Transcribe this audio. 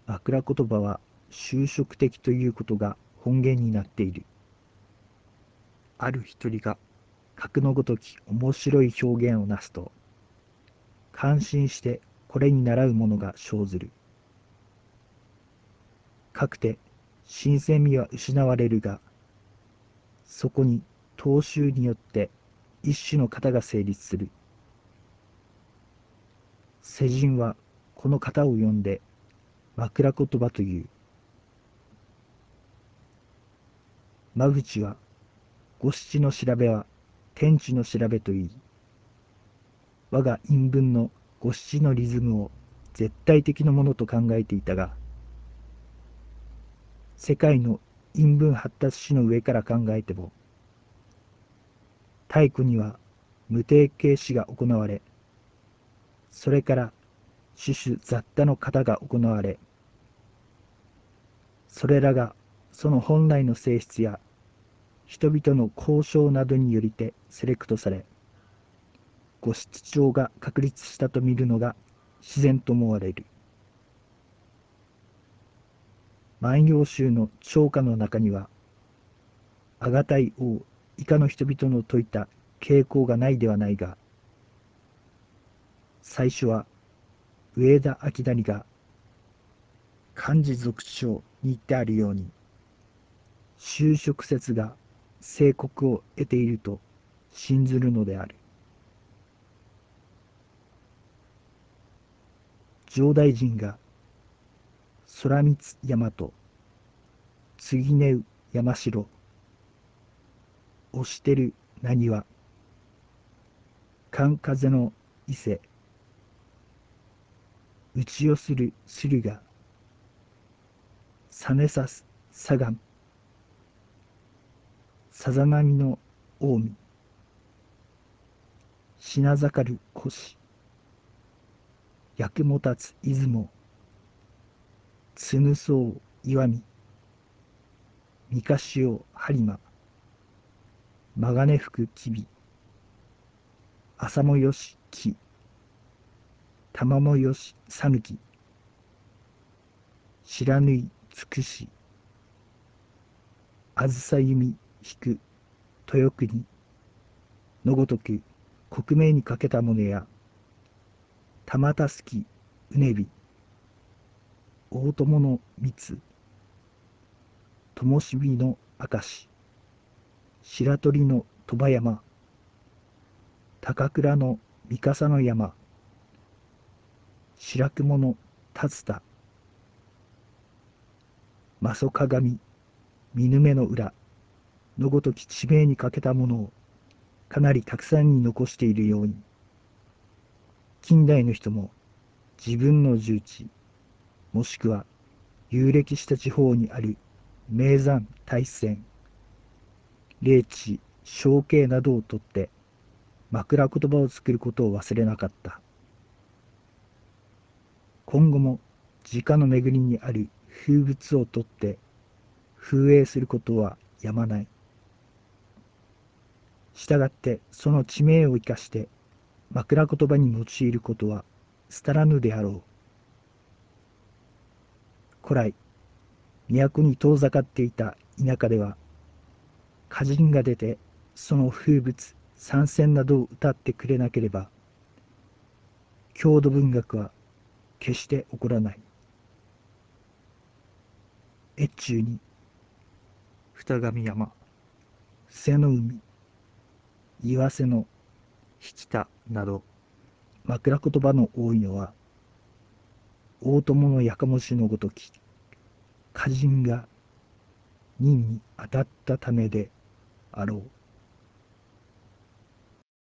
枕言葉は修飾的ということが本源になっている。ある一人が格のごとき面白い表現をなすと、感心してこれに倣うものが生ずる。かくて新鮮味は失われるが、そこに踏襲によって一種の型が成立する。世人はこの型を呼んで枕言葉という。間口は五七の調べは天地の調べといい、我が陰文の五七のリズムを絶対的なものと考えていたが、世界の陰文発達史の上から考えても、太古には無定型詩が行われ、それから種々雑多の型が行われ、それらがその本来の性質や人々の交渉などによりてセレクトされ、五七調が確立したと見るのが自然と思われる。万葉集の唱歌の中には、あがたい王以下の人々の説いた傾向がないではないが、最初は上田明成が漢字俗書に言ってあるように、修飾説が正国を得ていると信ずるのである。上大臣が空光山と継ねう山城、押してるなにわ、寒風の伊勢、打ち寄する駿河、実さす左岸、さざ波の近江、品盛る腰、役も立つ出雲、つぬそう岩見、三かしお播磨、まがね吹くきび、朝もよし木、玉もよしさぬき、白縫いつくし、あずさ弓引く豊国のごとく国名にかけたものや、玉たすきうねび、大友の蜜、灯火の証、白鳥の鳥羽山、高倉の三笠の山、白雲の竜田、正鏡、見目の裏のごとき地名にかけたものをかなりたくさんに残しているように、近代の人も自分の住地、もしくは遊歴した地方にある名山大山、霊地、象形などをとって枕言葉を作ることを忘れなかった。今後も時価の巡りにある風物をとって風営することはやまない。したがってその地名を生かして枕言葉に用いることは廃らぬであろう。古来、都に遠ざかっていた田舎では、歌人が出てその風物、参戦などを歌ってくれなければ、郷土文学は決して起こらない。越中に二神山、瀬の海、岩瀬の引田など枕言葉の多いのは、大友のやかもしのごとき歌人が任に当たったためであろう。